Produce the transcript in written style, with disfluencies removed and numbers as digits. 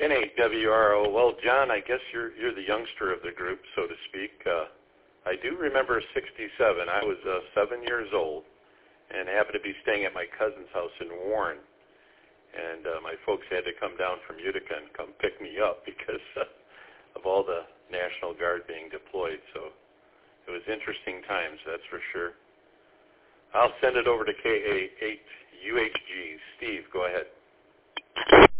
NAWRO. Well, John, I guess you're the youngster of the group, so to speak. I do remember '67. I was 7 years old and happened to be staying at my cousin's house in Warren. And my folks had to come down from Utica and come pick me up because of all the National Guard being deployed. So it was interesting times, that's for sure. I'll send it over to KA8UHG. Steve, go ahead.